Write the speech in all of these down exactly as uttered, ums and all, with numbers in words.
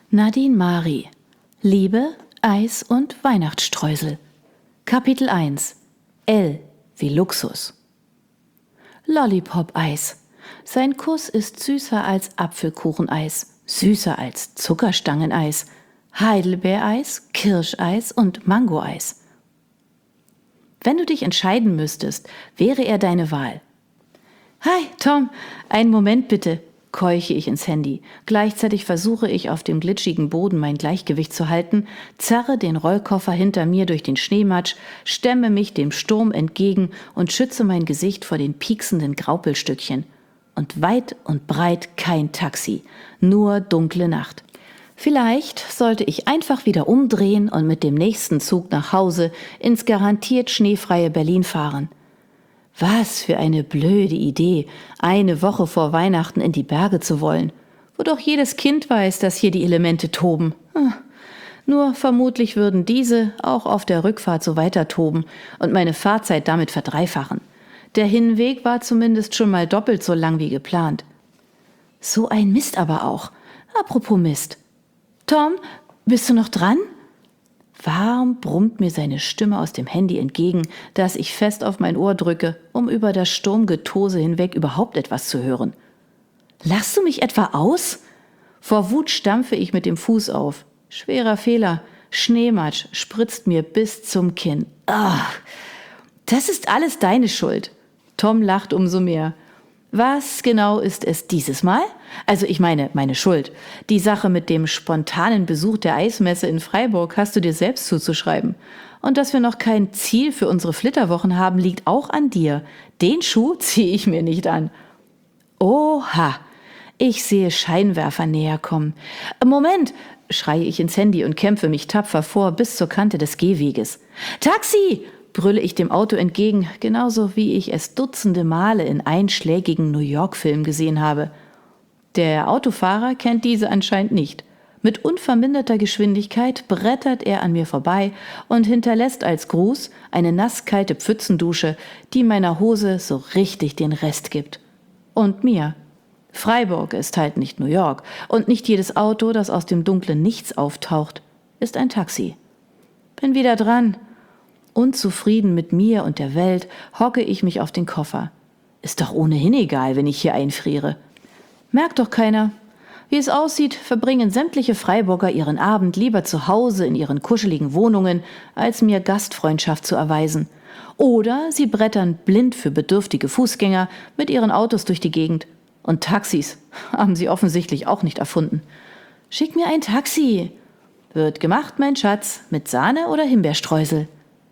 Nadine Mari. Liebe, Eis und Weihnachtsstreusel. Kapitel eins. L wie Luxus. Lollipop-Eis. Sein Kuss ist süßer als Apfelkucheneis, süßer als Zuckerstangeneis, Heidelbeereis, Kirscheis und Mangoeis. Wenn du dich entscheiden müsstest, wäre er deine Wahl. Hi, Tom, einen Moment bitte, keuche ich ins Handy. Gleichzeitig versuche ich auf dem glitschigen Boden mein Gleichgewicht zu halten, zerre den Rollkoffer hinter mir durch den Schneematsch, stemme mich dem Sturm entgegen und schütze mein Gesicht vor den pieksenden Graupelstückchen. Und weit und breit kein Taxi, nur dunkle Nacht. Vielleicht sollte ich einfach wieder umdrehen und mit dem nächsten Zug nach Hause ins garantiert schneefreie Berlin fahren. Was für eine blöde Idee, eine Woche vor Weihnachten in die Berge zu wollen, wo doch jedes Kind weiß, dass hier die Elemente toben. Hm. Nur vermutlich würden diese auch auf der Rückfahrt so weiter toben und meine Fahrzeit damit verdreifachen. Der Hinweg war zumindest schon mal doppelt so lang wie geplant. So ein Mist aber auch. Apropos Mist. Tom, bist du noch dran? Warm brummt mir seine Stimme aus dem Handy entgegen, das ich fest auf mein Ohr drücke, um über das Sturmgetose hinweg überhaupt etwas zu hören. Lachst du mich etwa aus? Vor Wut stampfe ich mit dem Fuß auf. Schwerer Fehler. Schneematsch spritzt mir bis zum Kinn. Ah, das ist alles deine Schuld. Tom lacht umso mehr. Was genau ist es dieses Mal? Also ich meine, meine Schuld. Die Sache mit dem spontanen Besuch der Eismesse in Freiburg hast du dir selbst zuzuschreiben. Und dass wir noch kein Ziel für unsere Flitterwochen haben, liegt auch an dir. Den Schuh ziehe ich mir nicht an. Oha, ich sehe Scheinwerfer näher kommen. Moment, schreie ich ins Handy und kämpfe mich tapfer vor bis zur Kante des Gehweges. Taxi! Brülle ich dem Auto entgegen, genauso wie ich es dutzende Male in einschlägigen New York-Filmen gesehen habe. Der Autofahrer kennt diese anscheinend nicht. Mit unverminderter Geschwindigkeit brettert er an mir vorbei und hinterlässt als Gruß eine nasskalte Pfützendusche, die meiner Hose so richtig den Rest gibt. Und mir. Freiburg ist halt nicht New York und nicht jedes Auto, das aus dem dunklen Nichts auftaucht, ist ein Taxi. Bin wieder dran. Unzufrieden mit mir und der Welt hocke ich mich auf den Koffer. Ist doch ohnehin egal, wenn ich hier einfriere. Merkt doch keiner. Wie es aussieht, verbringen sämtliche Freiburger ihren Abend lieber zu Hause in ihren kuscheligen Wohnungen, als mir Gastfreundschaft zu erweisen. Oder sie brettern blind für bedürftige Fußgänger mit ihren Autos durch die Gegend. Und Taxis haben sie offensichtlich auch nicht erfunden. Schick mir ein Taxi. Wird gemacht, mein Schatz, mit Sahne oder Himbeerstreusel.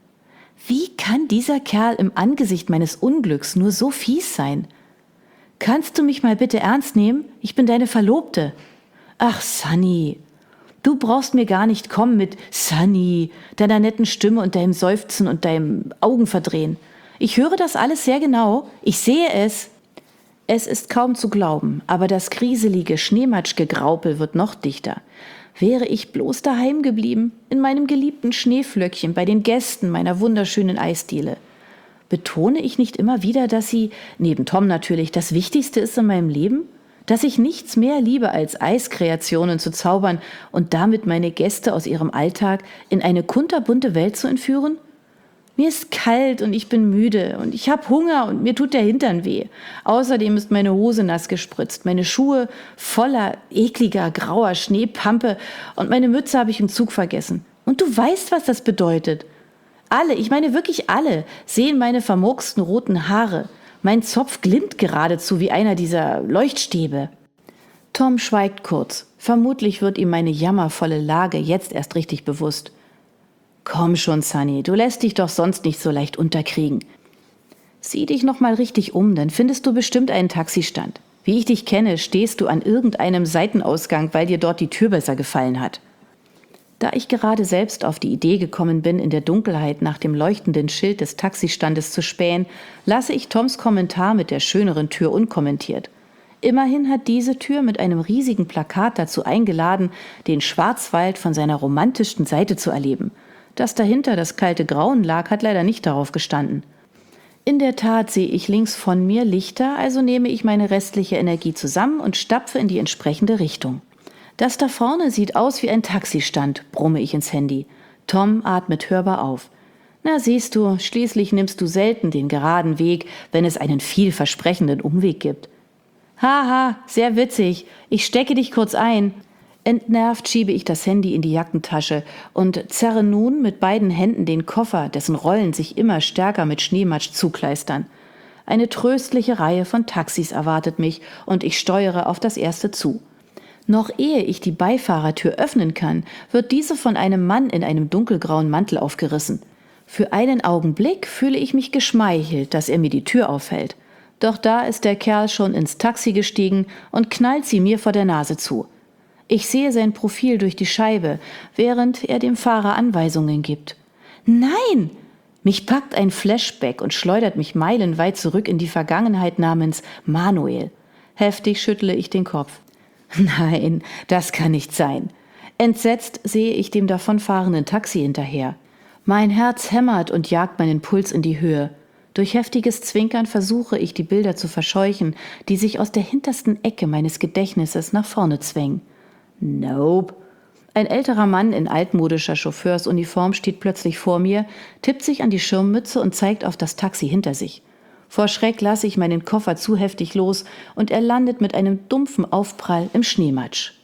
Wie kann dieser Kerl im Angesicht meines Unglücks nur so fies sein? Kannst du mich mal bitte ernst nehmen? Ich bin deine Verlobte. Ach, Sunny, du brauchst mir gar nicht kommen mit Sunny, deiner netten Stimme und deinem Seufzen und deinem Augenverdrehen. Ich höre das alles sehr genau. Ich sehe es. Es ist kaum zu glauben, aber das kriselige Schneematschgegraupel wird noch dichter. Wäre ich bloß daheim geblieben, in meinem geliebten Schneeflöckchen, bei den Gästen meiner wunderschönen Eisdiele. Betone ich nicht immer wieder, dass sie, neben Tom natürlich, das Wichtigste ist in meinem Leben? Dass ich nichts mehr liebe, als Eiskreationen zu zaubern und damit meine Gäste aus ihrem Alltag in eine kunterbunte Welt zu entführen? Mir ist kalt und ich bin müde und ich habe Hunger und mir tut der Hintern weh. Außerdem ist meine Hose nass gespritzt, meine Schuhe voller ekliger, grauer Schneepampe und meine Mütze habe ich im Zug vergessen. Und du weißt, was das bedeutet. Alle, ich meine wirklich alle, sehen meine vermurksten roten Haare. Mein Zopf glimmt geradezu wie einer dieser Leuchtstäbe. Tom schweigt kurz. Vermutlich wird ihm meine jammervolle Lage jetzt erst richtig bewusst. Komm schon, Sunny, du lässt dich doch sonst nicht so leicht unterkriegen. Sieh dich noch mal richtig um, dann findest du bestimmt einen Taxistand. Wie ich dich kenne, stehst du an irgendeinem Seitenausgang, weil dir dort die Tür besser gefallen hat. Da ich gerade selbst auf die Idee gekommen bin, in der Dunkelheit nach dem leuchtenden Schild des Taxistandes zu spähen, lasse ich Toms Kommentar mit der schöneren Tür unkommentiert. Immerhin hat diese Tür mit einem riesigen Plakat dazu eingeladen, den Schwarzwald von seiner romantischsten Seite zu erleben. Dass dahinter das kalte Grauen lag, hat leider nicht darauf gestanden. In der Tat sehe ich links von mir Lichter, also nehme ich meine restliche Energie zusammen und stapfe in die entsprechende Richtung. Das da vorne sieht aus wie ein Taxistand, brumme ich ins Handy. Tom atmet hörbar auf. Na siehst du, schließlich nimmst du selten den geraden Weg, wenn es einen vielversprechenden Umweg gibt. Haha, sehr witzig, ich stecke dich kurz ein. Entnervt schiebe ich das Handy in die Jackentasche und zerre nun mit beiden Händen den Koffer, dessen Rollen sich immer stärker mit Schneematsch zukleistern. Eine tröstliche Reihe von Taxis erwartet mich und ich steuere auf das erste zu. Noch ehe ich die Beifahrertür öffnen kann, wird diese von einem Mann in einem dunkelgrauen Mantel aufgerissen. Für einen Augenblick fühle ich mich geschmeichelt, dass er mir die Tür aufhält. Doch da ist der Kerl schon ins Taxi gestiegen und knallt sie mir vor der Nase zu. Ich sehe sein Profil durch die Scheibe, während er dem Fahrer Anweisungen gibt. Nein! Mich packt ein Flashback und schleudert mich meilenweit zurück in die Vergangenheit namens Manuel. Heftig schüttle ich den Kopf. Nein, das kann nicht sein. Entsetzt sehe ich dem davonfahrenden Taxi hinterher. Mein Herz hämmert und jagt meinen Puls in die Höhe. Durch heftiges Zwinkern versuche ich, die Bilder zu verscheuchen, die sich aus der hintersten Ecke meines Gedächtnisses nach vorne zwängen. Nope. Ein älterer Mann in altmodischer Chauffeursuniform steht plötzlich vor mir, tippt sich an die Schirmmütze und zeigt auf das Taxi hinter sich. Vor Schreck lasse ich meinen Koffer zu heftig los und er landet mit einem dumpfen Aufprall im Schneematsch.